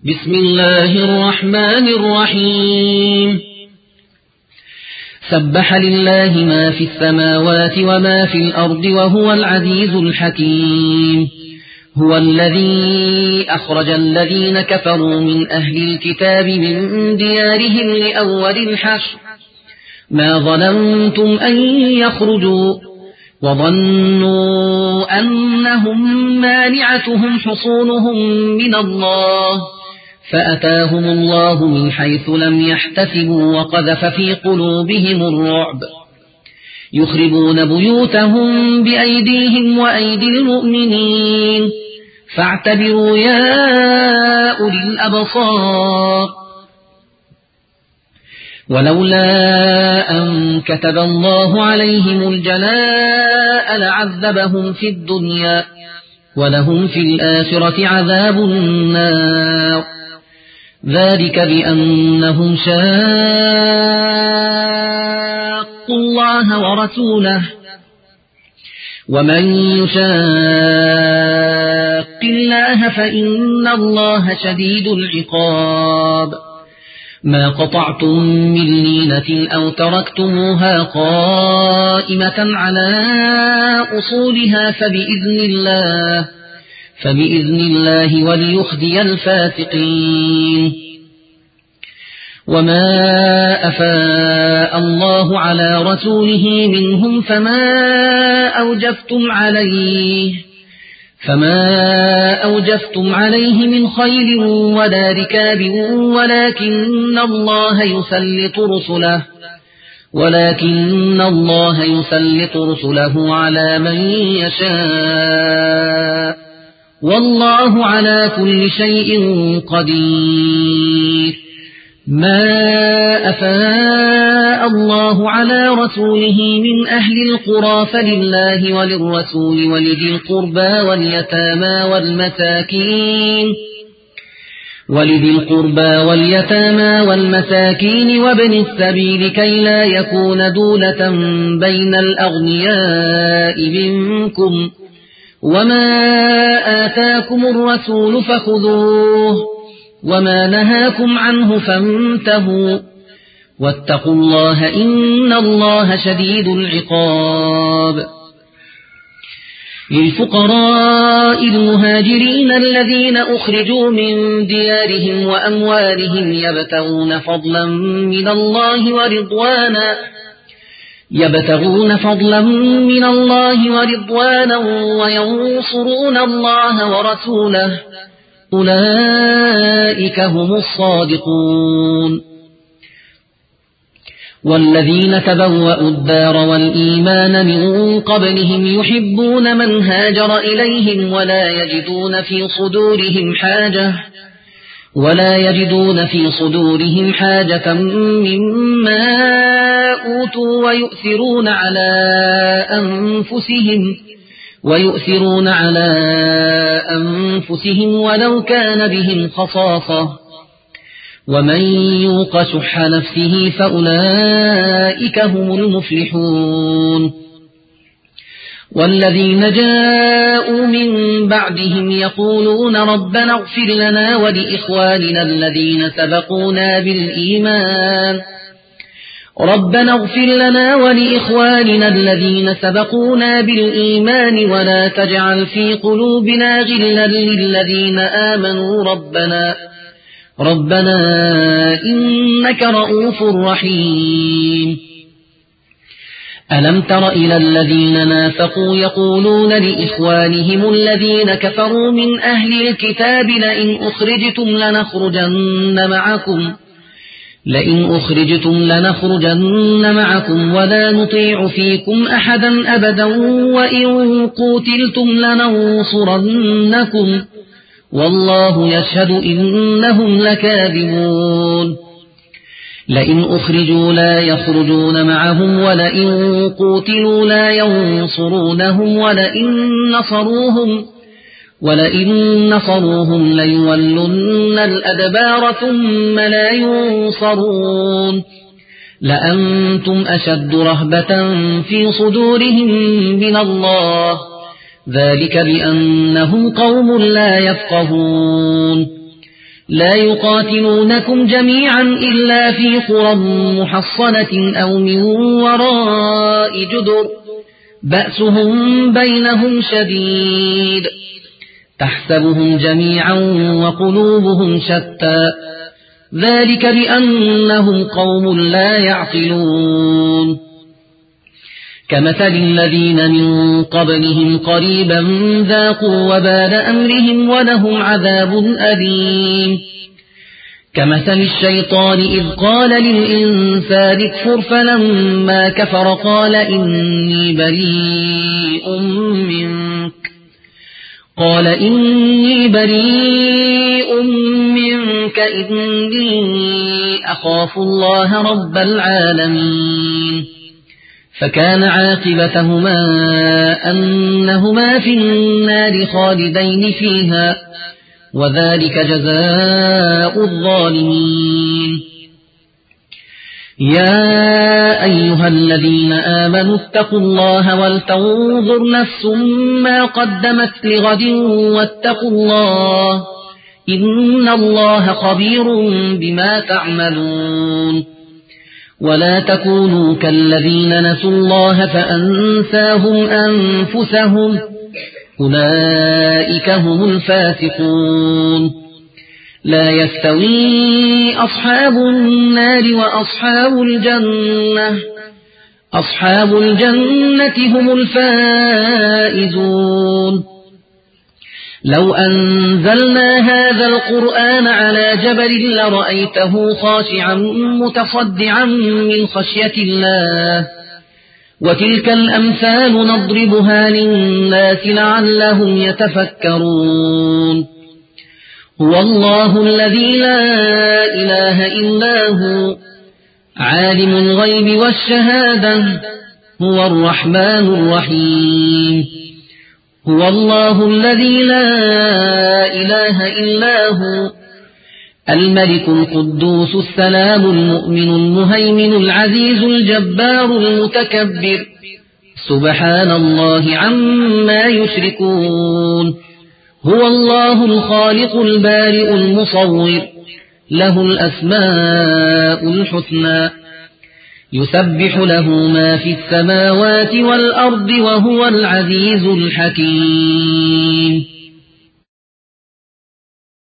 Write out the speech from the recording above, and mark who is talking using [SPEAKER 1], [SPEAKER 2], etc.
[SPEAKER 1] بسم الله الرحمن الرحيم سبح لله ما في السماوات وما في الأرض وهو العزيز الحكيم هو الذي أخرج الذين كفروا من أهل الكتاب من ديارهم لأول الحشر ما ظننتم أن يخرجوا وظنوا أنهم مانعتهم حصونهم من الله فأتاهم الله من حيث لم يحتسبوا وقذف في قلوبهم الرعب يخربون بيوتهم بأيديهم وأيدي المؤمنين فاعتبروا يا أولي الأبصار ولولا أن كتب الله عليهم الجلاء لعذبهم في الدنيا ولهم في الآخرة عذاب النار ذلك بأنهم شاقوا الله ورسوله ومن يشاق الله فإن الله شديد العقاب ما قطعتم من لينة أو تركتموها قائمة على أصولها فبإذن الله وليخزي الفاسقين وما أفاء الله على رسوله منهم فما أوجفتم عليه من خيل ولا ركاب ولكن الله يسلط رسله على من يشاء والله على كل شيء قدير ما أفاء الله على رسوله من أهل القرى فلله وللرسول ولذي القربى واليتامى والمساكين وابن السبيل كي لا يكون دولة بين الأغنياء منكم وما آتاكم الرسول فخذوه وما نهاكم عنه فانتهوا واتقوا الله إن الله شديد العقاب للفقراء المهاجرين الذين أخرجوا من ديارهم وأموالهم يبتغون فضلا من الله ورضوانا وينصرون الله ورسوله أولئك هم الصادقون والذين تبوأوا الدار والإيمان من قبلهم يحبون من هاجر إليهم ولا يجدون في صدورهم حاجة مما أوتوا ويؤثرون على أنفسهم ولو كان بهم خصاصة ومن يوق شح نفسه فأولئك هم المفلحون والذين جاءوا من بعدهم يقولون ربنا اغفر لنا ولإخواننا الذين سبقونا بالإيمان ولا تجعل في قلوبنا غلا للذين آمنوا ربنا إنك رؤوف رحيم ألم تر إلى الذين نافقوا يقولون لإخوانهم الذين كفروا من أهل الكتاب لئن أخرجتم لنخرجن معكم ولا نطيع فيكم أحدا أبدا وإن قوتلتم لننصرنكم والله يشهد إنهم لكاذبون لئن أخرجوا لا يخرجون معهم ولئن قوتلوا لا ينصرونهم ولئن نصروهم ليولن الأدبار ثم لا ينصرون لأنتم أشد رهبة في صدورهم من الله ذلك بأنهم قوم لا يفقهون لا يقاتلونكم جميعا إلا في قرى محصنة أو من وراء جدر بأسهم بينهم شديد تحسبهم جميعا وقلوبهم شتى ذلك بأنهم قوم لا يعقلون كمثل الذين من قبلهم قريبا ذاقوا وبال أمرهم ولهم عذاب أليم كمثل الشيطان إذ قال للإنسان اكفر فلما كفر قال إني بريء منك إني أخاف الله رب العالمين فكان عاقبتهما أنهما في النار خالدين فيها وذلك جزاء الظالمين يا أيها الذين آمنوا اتقوا الله ولتنظر نفس ما قدمت لغد واتقوا الله إن الله خبير بما تعملون ولا تكونوا كالذين نسوا الله فأنساهم أنفسهم أولئك هم الفاسقون لا يستوي أصحاب النار وأصحاب الجنة أصحاب الجنة هم الفائزون لو أنزلنا هذا القرآن على جبل لرأيته خاشعا متصدعا من خشية الله وتلك الأمثال نضربها للناس لعلهم يتفكرون هو الله الذي لا إله إلا هو عالم الغيب والشهادة هو الرحمن الرحيم هو الله الذي لا إله إلا هو الملك القدوس السلام المؤمن المهيمن العزيز الجبار المتكبر سبحان الله عما يشركون هو الله الخالق البارئ المصور له الأسماء الحسنى يسبح له ما في السماوات والأرض وهو العزيز الحكيم